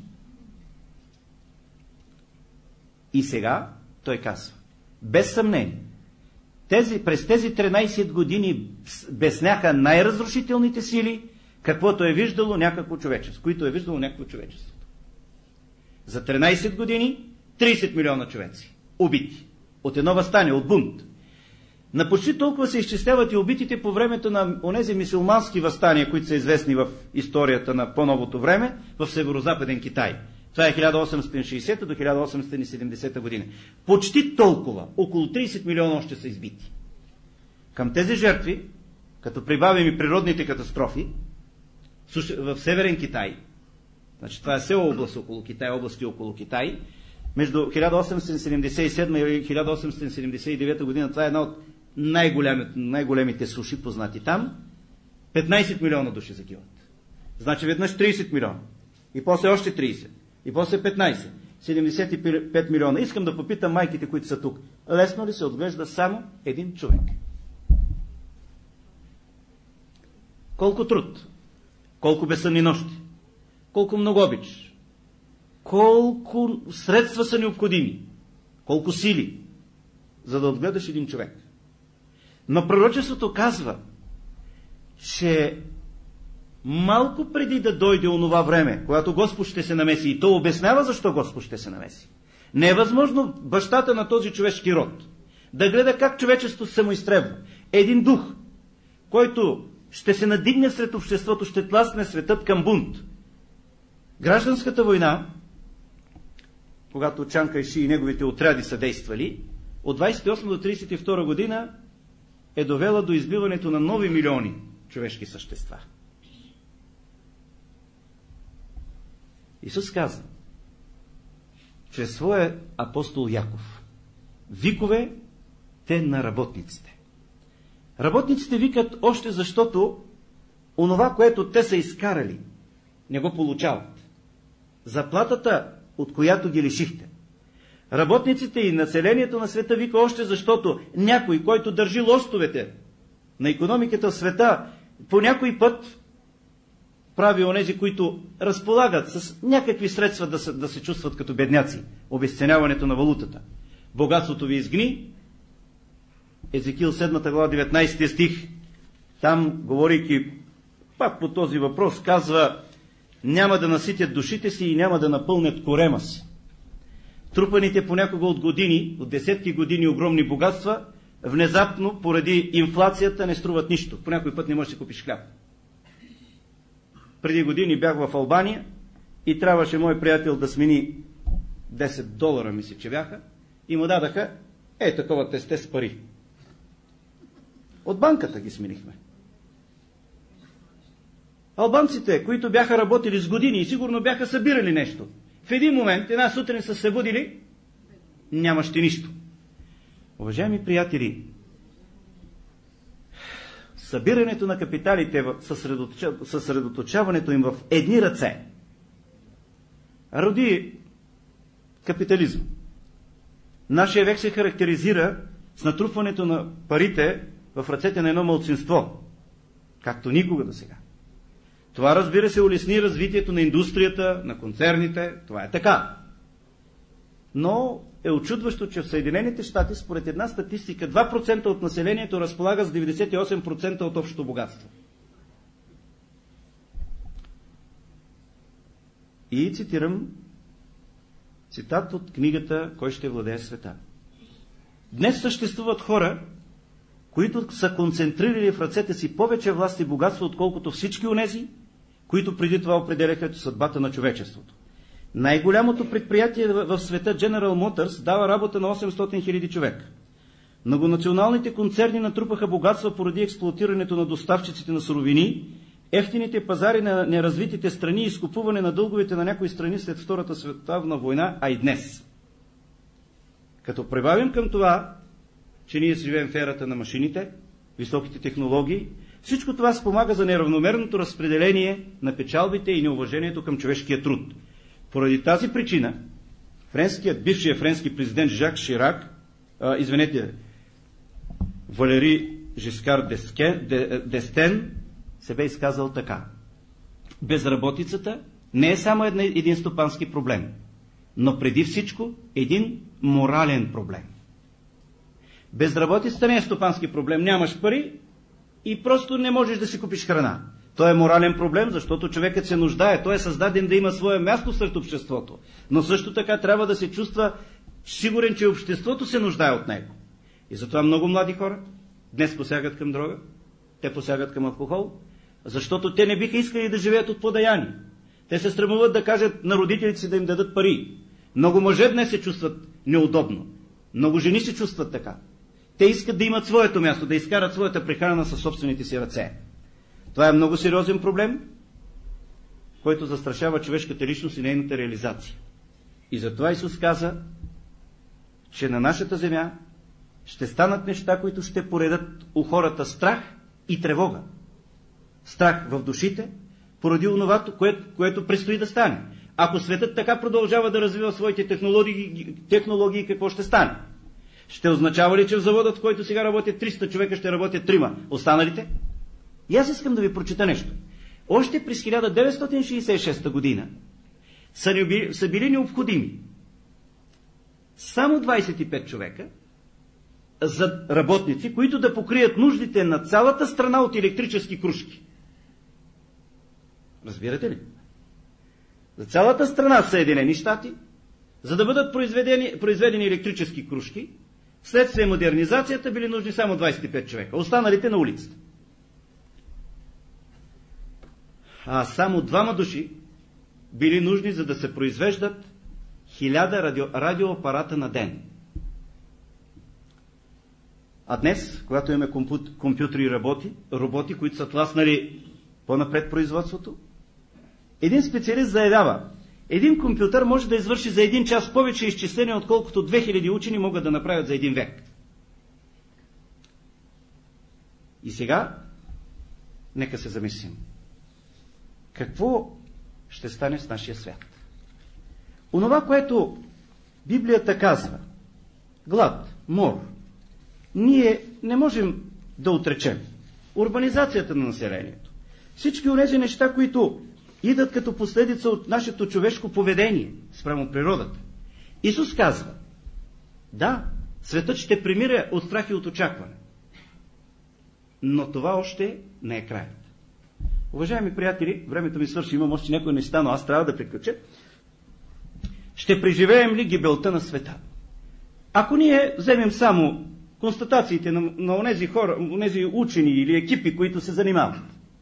S1: И сега той казва, без съмнение, тези, през тези тринадесет години бесняха най-разрушителните сили, каквото е виждало някакво човечество, които е виждало някакво човечество. За тринадесет години тридесет милиона човеци убити от едно въстание, от бунт. На почти толкова се изчисляват и убитите по времето на онези мюсюлмански въстания, които са известни в историята на по-новото време, в северо-западен Китай. Това е хиляда осемстотин шейсета до хиляда осемстотин и седемдесета година. Почти толкова, около тридесет милиона още са избити. Към тези жертви, като прибавим и природните катастрофи, в Северен Китай, значи това е село област около Китай, области около Китай, между хиляда осемстотин седемдесет и седма и хиляда осемстотин седемдесет и девета година, това е една от най-големите, най-големите суши, познати там, петнадесет милиона души загиват. Значи веднъж тридесет милиона, и после още тридесет, и после петнадесет, седемдесет и пет милиона. Искам да попитам майките, които са тук, лесно ли се отглежда само един човек? Колко труд, колко безсънни нощи, колко много обич, колко средства са необходими, колко сили, за да отгледаш един човек. Но пророчеството казва, че малко преди да дойде онова време, когато Господ ще се намеси, и то обяснява защо Господ ще се намеси. Не е възможно бащата на този човешки род да гледа как човечеството се самоизтребва. Един дух, който ще се надигне сред обществото, ще тласне светът към бунт. Гражданската война, когато Чан Кайши и неговите отряди са действали, от двадесет и осма до тридесет и втора година е довела до избиването на нови милиони човешки същества. Исус каза чрез своя апостол Яков: викове те на работниците. Работниците викат още защото онова, което те са изкарали, не го получават. Заплатата, от която ги лишихте. Работниците и населението на света вика още защото някой, който държи лостовете на икономиката в света, по някой път прави онези, които разполагат с някакви средства да се, да се чувстват като бедняци. Обезценяването на валутата. Богатството ви изгни. Езекил седма глава деветнадесети стих. Там, говорейки пак по този въпрос, казва: няма да наситят душите си и няма да напълнят корема си. Трупаните понякога от години, от десетки години огромни богатства, внезапно, поради инфлацията, не струват нищо. По някой път не можеш да купиш хляб. Преди години бях в Албания и трябваше мой приятел да смени десет долара, мисля, че бяха, и му дадаха е такова тесте с пари. От банката ги сменихме. Албанците, които бяха работили с години и сигурно бяха събирали нещо, в един момент, една сутрин са се будили, нямаше нищо. Уважаеми приятели, събирането на капиталите, съсредоточаването им в едни ръце, роди капитализъм. Нашия век се характеризира с натрупването на парите в ръцете на едно малцинство, както никога досега. Това, разбира се, улесни развитието на индустрията, на концерните, това е така. Но е очудващо, че в Съединените щати, според една статистика, два процента от населението разполага с деветдесет и осем процента от общото богатство. И цитирам цитат от книгата «Кой ще владее света». Днес съществуват хора, които са концентрирали в ръцете си повече власт и богатство, отколкото всички онези, които преди това определяха съдбата на човечеството. Най-голямото предприятие в света, General Motors, дава работа на осемстотин хиляди човека. Многонационалните концерни натрупаха богатства поради експлоатирането на доставчиците на суровини, ефтините пазари на неразвитите страни и изкупуване на дълговете на някои страни след Втората световна война, а и днес. Като прибавим към това, че ние живеем в ерата на машините, високите технологии. Всичко това спомага за неравномерното разпределение на печалбите и неуважението към човешкия труд. Поради тази причина, френският, бившият френски президент Жак Ширак, а, извинете, Валери Жискар Дестен, се бе изказал така: безработицата не е само една, един стопански проблем, но преди всичко един морален проблем. Безработицата не е стопански проблем, нямаш пари и просто не можеш да си купиш храна. Той е морален проблем, защото човекът се нуждае, той е създаден да има свое място сред обществото, но също така трябва да се чувства сигурен, че обществото се нуждае от него. И затова много млади хора днес посягат към дрога, те посягат към алкохол, защото те не биха искали да живеят от подаяние. Те се стремуват да кажат на родителите си да им дадат пари. Много мъже днес се чувстват неудобно, много жени се чувстват така. Те искат да имат своето място, да изкарат своята прехрана със собствените си ръце. Това е много сериозен проблем, който застрашава човешката личност и нейната реализация. И затова Исус каза, че на нашата земя ще станат неща, които ще поредат у хората страх и тревога. Страх в душите, поради онова, което, което предстои да стане. Ако светът така продължава да развива своите технологии, технологии, какво ще стане? Ще означава ли, че в заводът, в който сега работят триста човека, ще работят трима? Останалите? И аз искам да ви прочита нещо. Още през хиляда деветстотин шейсет и шеста година са, неби, са били необходими само двайсет и пет човека за работници, които да покрият нуждите на цялата страна от електрически кружки. Разбирате ли? За цялата страна в Съединени щати, за да бъдат произведени, произведени електрически кружки, вследствие модернизацията били нужни само двайсет и пет човека. Останалите на улицата. А само двама души били нужни, за да се произвеждат хиляда радио, радиоапарата на ден. А днес, когато имаме компют, компютри и роботи, роботи, които са тласнали по-напред производството, един специалист заявява, един компютър може да извърши за един час повече изчисления, отколкото две хиляди учени могат да направят за един век. И сега, нека се замислим. Какво ще стане с нашия свят? Онова, което Библията казва, глад, мор, ние не можем да отречем. Урбанизацията на населението, всички онези неща, които идат като последица от нашето човешко поведение спрямо природата. Исус казва, да, светът ще премира от страх и от очакване. Но това още не е краят. Уважаеми приятели, времето ми свърши, имам още някои неща, но аз трябва да приключа. Ще преживеем ли гибелта на света? Ако ние вземем само констатациите на, на онези хора, онези учени или екипи, които се занимават,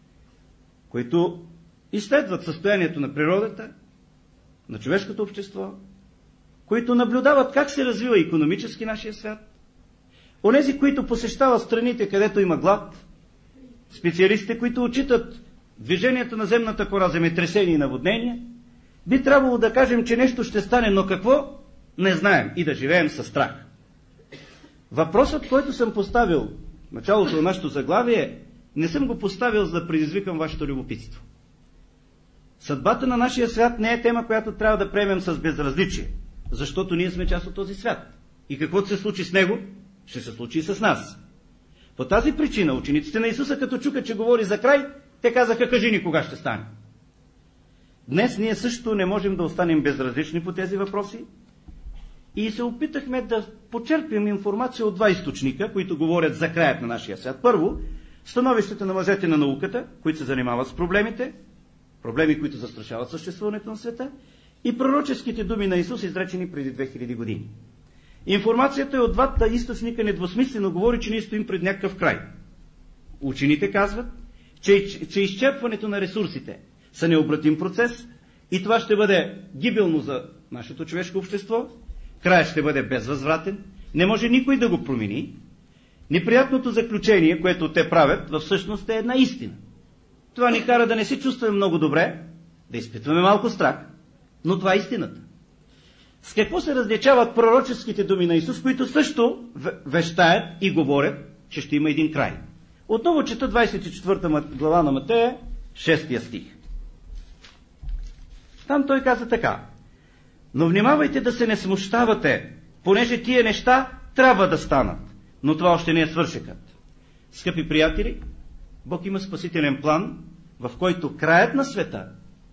S1: които изследват състоянието на природата, на човешкото общество, които наблюдават как се развива икономически нашия свят, онези, които посещават страните, където има глад, специалистите, които отчитат движението на земната кора, земетресения и наводнения, би трябвало да кажем, че нещо ще стане, но какво? Не знаем и да живеем със страх. Въпросът, който съм поставил в началото на нашето заглавие, не съм го поставил, за да предизвикам вашето любопитство. Съдбата на нашия свят не е тема, която трябва да приемем с безразличие, защото ние сме част от този свят. И каквото се случи с него, ще се случи и с нас. По тази причина учениците на Исуса, като чука, че говори за край, те казаха, кажи ни кога ще стане. Днес ние също не можем да останем безразлични по тези въпроси и се опитахме да почерпим информация от два източника, които говорят за краят на нашия свят. Първо, становищата на мъжете на науката, които се занимават с проблемите, проблеми, които застрашават съществуването на света, и пророческите думи на Исус, изречени преди две хиляди години. Информацията е от двата източника недвусмислено говори, че ние стоим пред някакъв край. Учените казват, че, че изчерпването на ресурсите са необратим процес и това ще бъде гибелно за нашето човешко общество, краят ще бъде безвъзвратен, не може никой да го промени. Неприятното заключение, което те правят, всъщност е една истина. Това ни кара да не се чувстваме много добре, да изпитваме малко страх, но това е истината. С какво се различават пророческите думи на Исус, които също вещаят и говорят, че ще има един край? Отново чета двадесет и четвърта глава на Матея, шестия стих. Там той каза така: но внимавайте да се не смущавате, понеже тия неща трябва да станат, но това още не е свършекът. Скъпи приятели, Бог има спасителен план, в който краят на света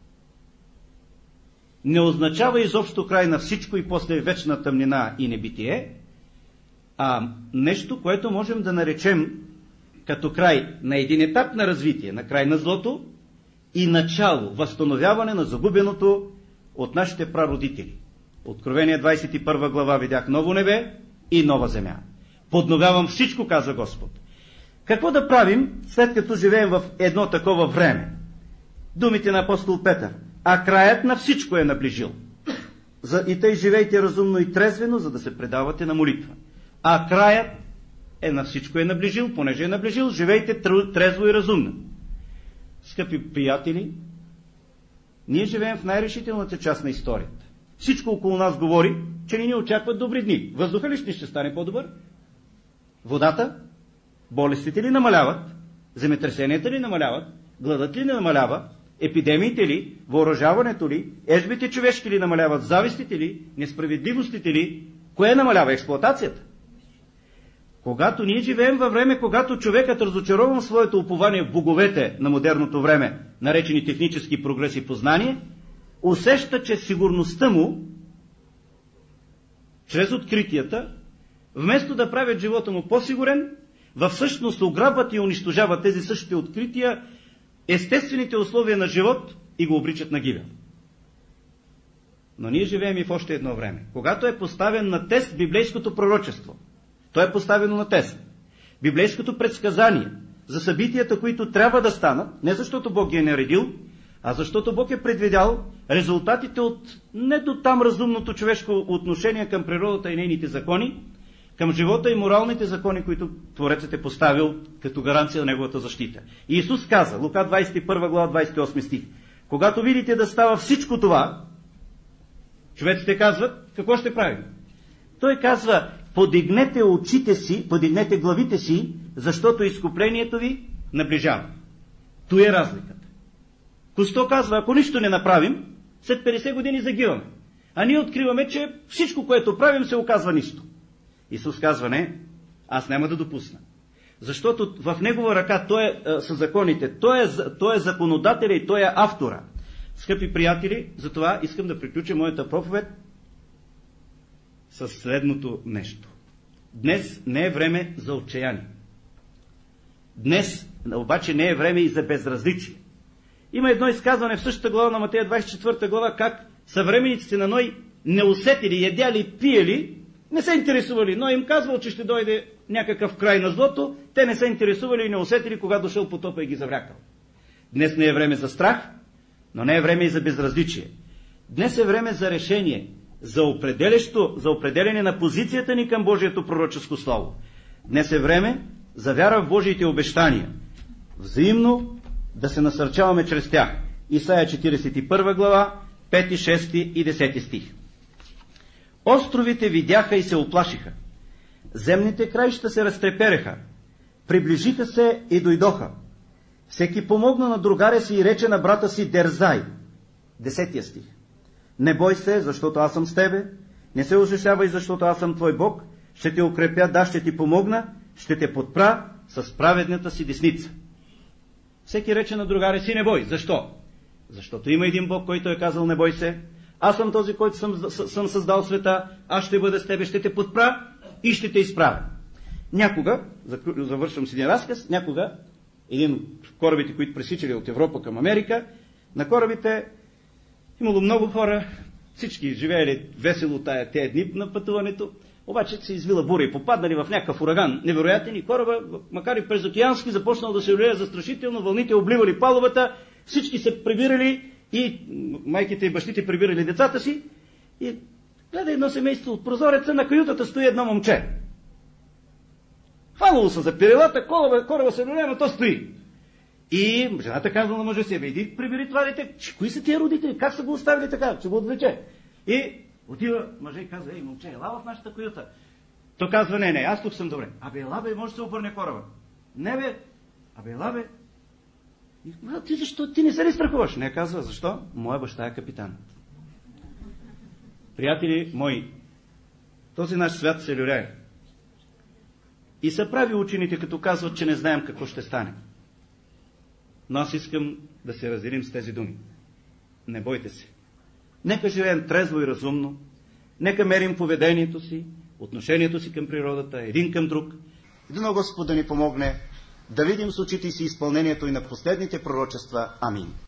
S1: не означава изобщо край на всичко и после вечна тъмнина и небитие, а нещо, което можем да наречем като край на един етап на развитие, на край на злото и начало, възстановяване на загубеното от нашите прародители. Откровение двадесет и първа глава: видях ново небе и нова земя. Подновявам всичко, каза Господ. Какво да правим, след като живеем в едно такова време? Думите на апостол Петър: а краят на всичко е наближил. И тъй живейте разумно и трезвено, за да се предавате на молитва. А краят е на всичко е наближил, понеже е наближил, живейте трезво и разумно. Скъпи приятели, ние живеем в най-решителната част на историята. Всичко около нас говори, че не ни очакват добри дни. Въздуха ли ще, ще стане по-добър? Водата? Болестите ли намаляват? Земетресенията ли намаляват? Гладът ли не намалява? Епидемиите ли? Въоръжаването ли? Ежбите човешки ли намаляват? Завистите ли? Несправедливостите ли? Кое намалява? Експлоатацията. Когато ние живеем във време, когато човекът, разочарован своето упование в боговете на модерното време, наречени технически прогрес и познание, усеща, че сигурността му, чрез откритията, вместо да правят живота му по-сигурен, във всъщност ограбват и унищожават тези същите открития, естествените условия на живот и го обричат на гибел. Но ние живеем и в още едно време, когато е поставен на тест библейското пророчество. То е поставено на тест. Библейското предсказание за събитията, които трябва да станат, не защото Бог ги е наредил, а защото Бог е предвидял резултатите от не до там разумното човешко отношение към природата и нейните закони, към живота и моралните закони, които Творецът е поставил като гаранция на неговата защита. И Исус каза, Лука двадесет и първа глава, двадесет и осми стих: когато видите да става всичко това, човеците казват: какво ще правим? Той казва: подигнете очите си, подигнете главите си, защото изкуплението ви наближава. То е разликата. Кусто казва: ако нищо не направим, след петдесет години загиваме. А ние откриваме, че всичко, което правим, се оказва нищо. Исус казва: не, аз няма да допусна. Защото в негова ръка той е, са законите, той е, той е законодателя и той е автора. Скъпи приятели, затова искам да приключа моята проповед със следното нещо. Днес не е време за отчаяние. Днес обаче не е време и за безразличие. Има едно изказване в същата глава на Матея, двадесет и четвърта глава, как съвременниците на Ной не усетили, ядяли, пиели, не се интересували. Ной им казвал, че ще дойде някакъв край на злото, те не се интересували и не усетили, кога дошъл потопа и ги заврякал. Днес не е време за страх, но не е време и за безразличие. Днес е време за решение, за определящо, за определяне на позицията ни към Божието пророческо слово. Днес е време за вяра в Божиите обещания, взаимно да се насърчаваме чрез тях. Исаия четиридесет и първа глава, пети, шести и десети стих. Островите видяха и се оплашиха. Земните краища се разтрепереха. Приближиха се и дойдоха. Всеки помогна на другаря си и рече на брата си: дерзай. Десетия стих. Не бой се, защото аз съм с тебе. Не се ужасявай, защото аз съм твой Бог. Ще те укрепя, да, ще ти помогна. Ще те подпра с праведната си десница. Всеки рече на другаря си: не бой. Защо? Защото има един Бог, който е казал: не бой се. Аз съм този, който съм, съм създал света. Аз ще бъда с тебе, ще те подпра и ще те изправя. Някога, завършвам с един разказ, някога един от корабите, които пресичали от Европа към Америка, на корабите имало много хора, всички живеели весело тая тези дни на пътуването, обаче се извила буря и попаднали в някакъв ураган невероятен и кораба, макар и през океански, започнал да се влияе застрашително, вълните обливали палубата, всички се прибирали и майките и бащите прибирали децата си и гледа едно семейство от прозореца, на каютата стои едно момче. Хванало се за перилата, кораба, кораба се влияе, но то стои. И жената казва на мъжа си: иди прибери това дете. Че, кои са тия родители? Как са го оставили така? Че го отвлече. И Отива мъже и казва: ей, момче, ела в нашата каюта. То казва: не, не, аз тук съм добре. Абе, ела бе, може да се обърне кораба. Не бе, абе, ела бе. И, а, ти защо? Ти не се ли страхуваш? Не, казва: защо? Моя баща е капитан. Приятели мои, този наш свят се люляе. И са прави учените, като казват, че не знаем какво ще стане. Но аз искам да се разделим с тези думи. Не бойте се. Нека живеем трезво и разумно. Нека мерим поведението си, отношението си към природата, един към друг. И дано Господ да ни помогне да видим с очите си изпълнението и на последните пророчества. Амин.